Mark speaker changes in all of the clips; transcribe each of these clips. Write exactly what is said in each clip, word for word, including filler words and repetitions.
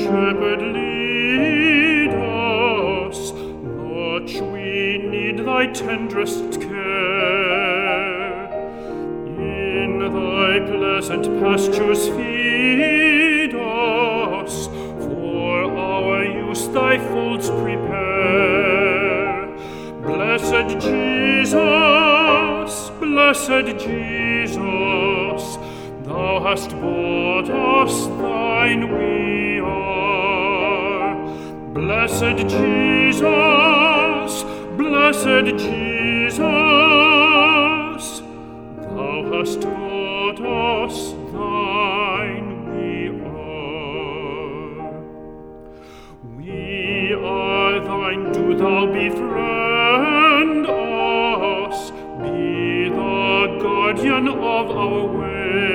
Speaker 1: Shepherd, lead us, much we need thy tenderest care. In thy pleasant pastures feed us, for our use thy folds prepare. Blessed Jesus, blessed Jesus, thou hast bought us, thine we are. Blessed Jesus, blessed Jesus, thou hast bought us, thine we are. We are thine, do thou befriend us, be the guardian of our way.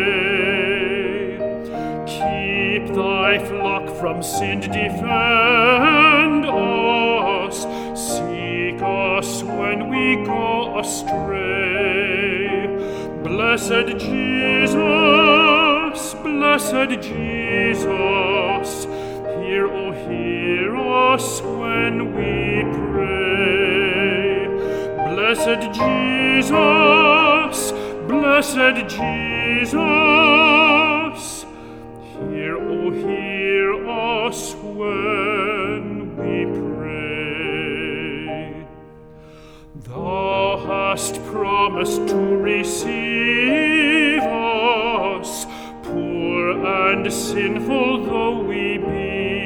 Speaker 1: Keep thy flock from sin, defend us, seek us when we go astray. Blessed Jesus, blessed Jesus, hear, O hear us when we pray. Blessed Jesus, blessed Jesus, hear, O hear us when we pray. Thou hast promised to receive us, poor and sinful though we be.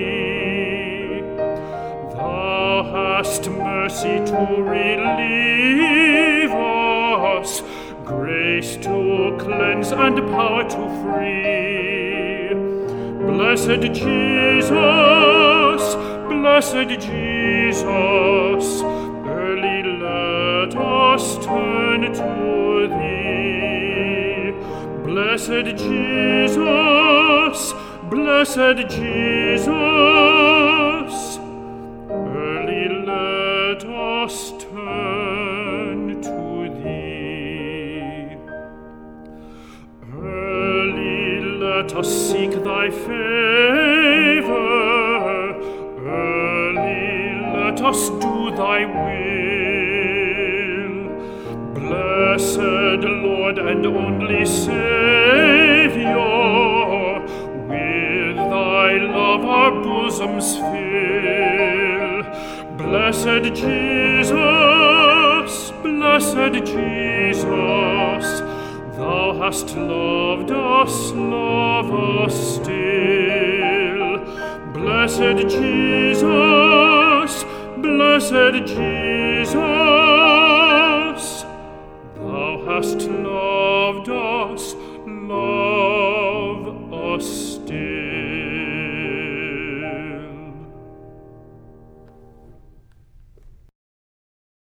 Speaker 1: Thou hast mercy to relieve us, grace to cleanse and power to free. Blessed Jesus, blessed Jesus, early let us turn to thee. Blessed Jesus, blessed Jesus, early let us turn to thee. Early let us seek thy favor, early let us do thy will. Blessed Lord and only Savior, with thy love our bosoms fill. Blessed Jesus, blessed Jesus, thou hast loved us, love us still. Blessed Jesus, blessed Jesus, thou hast loved us, love us